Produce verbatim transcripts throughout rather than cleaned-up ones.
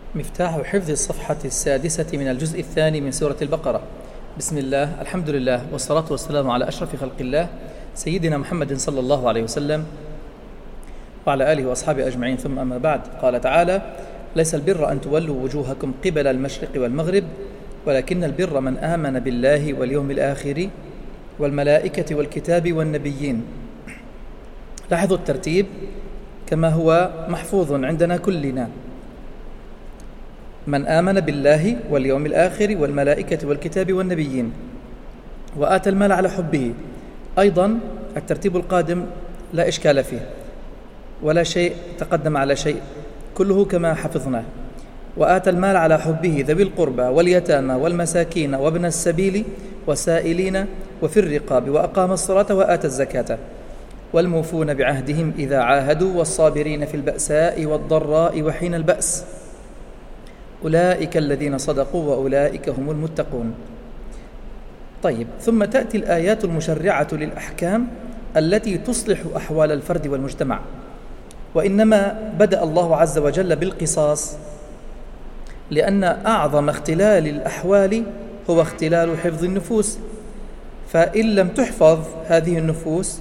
مفتاح حفظ الصفحة السادسة من الجزء الثاني من سورة البقرة. بسم الله، الحمد لله، والصلاة والسلام على أشرف خلق الله سيدنا محمد صلى الله عليه وسلم وعلى آله وأصحابه أجمعين، ثم أما بعد. قال تعالى: ليس البر أن تولوا وجوهكم قبل المشرق والمغرب ولكن البر من آمن بالله واليوم الآخر والملائكة والكتاب والنبيين. لاحظوا الترتيب كما هو محفوظ عندنا كلنا: من آمن بالله واليوم الآخر والملائكة والكتاب والنبيين وآتى المال على حبه. أيضا الترتيب القادم لا إشكال فيه ولا شيء تقدم على شيء، كله كما حفظناه: وآتى المال على حبه ذوي القربى واليتامى والمساكين وابن السبيل وسائلين وفي الرقاب وأقام الصلاة وآتى الزكاة والموفون بعهدهم إذا عاهدوا والصابرين في البأساء والضراء وحين البأس أولئك الذين صدقوا وأولئك هم المتقون. طيب، ثم تأتي الآيات المشرعة للأحكام التي تصلح أحوال الفرد والمجتمع. وإنما بدأ الله عز وجل بالقصاص لأن أعظم اختلال الأحوال هو اختلال حفظ النفوس، فإن لم تحفظ هذه النفوس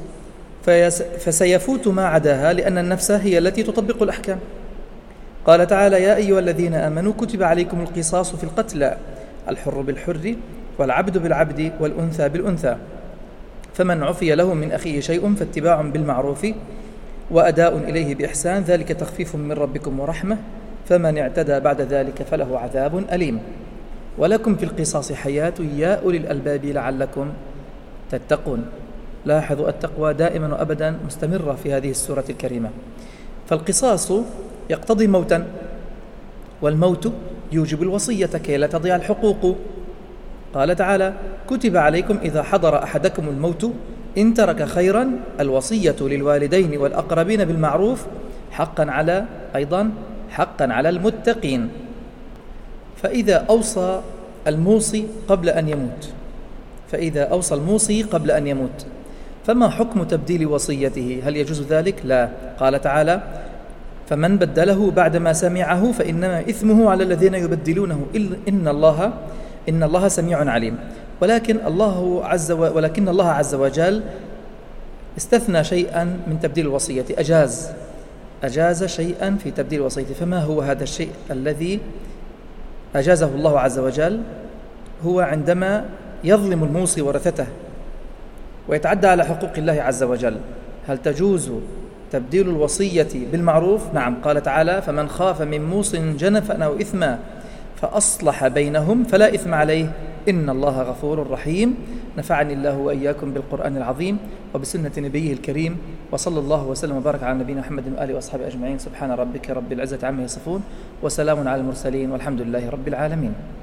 فسيفوت ما عداها، لأن النفس هي التي تطبق الأحكام. قال تعالى: يا أيها الذين آمنوا كتب عليكم القصاص في القتلى، الحر بالحر والعبد بالعبد والأنثى بالأنثى، فمن عفي له من أخيه شيء فاتباع بالمعروف وأداء إليه بإحسان، ذلك تخفيف من ربكم ورحمة، فمن اعتدى بعد ذلك فله عذاب أليم. ولكم في القصاص حياة يا أولي الألباب لعلكم تتقون. لاحظوا التقوى دائما وأبدا مستمرة في هذه السورة الكريمة. فالقصاص يقتضي موتا، والموت يوجب الوصية كي لا تضيع الحقوق. قال تعالى: كتب عليكم إذا حضر أحدكم الموت إن ترك خيرا الوصية للوالدين والأقربين بالمعروف حقا على أيضا حقا على المتقين. فإذا أوصى الموصي قبل أن يموت فإذا أوصى الموصي قبل أن يموت فما حكم تبديل وصيته؟ هل يجوز ذلك؟ لا. قال تعالى: فمن بدله بعدما سمعه فإنما إثمه على الذين يبدلونه إن الله إن الله سميع عليم. ولكن الله عز و... ولكن الله عز وجل استثنى شيئا من تبديل الوصية، أجاز أجاز شيئا في تبديل الوصية. فما هو هذا الشيء الذي أجازه الله عز وجل؟ هو عندما يظلم الموصي ورثته ويتعدى على حقوق الله عز وجل. هل تجوز تبديل الوصية بالمعروف؟ نعم. قال تعالى: فمن خاف من موص جنفا أو إثما فأصلح بينهم فلا إثم عليه إن الله غفور رحيم. نفعني الله وإياكم بالقرآن العظيم وبسنة نبيه الكريم، وصلى الله وسلم وبارك على نبينا محمد وآله وأصحابه أجمعين. سبحان ربك رب العزة عما يصفون، وسلام على المرسلين، والحمد لله رب العالمين.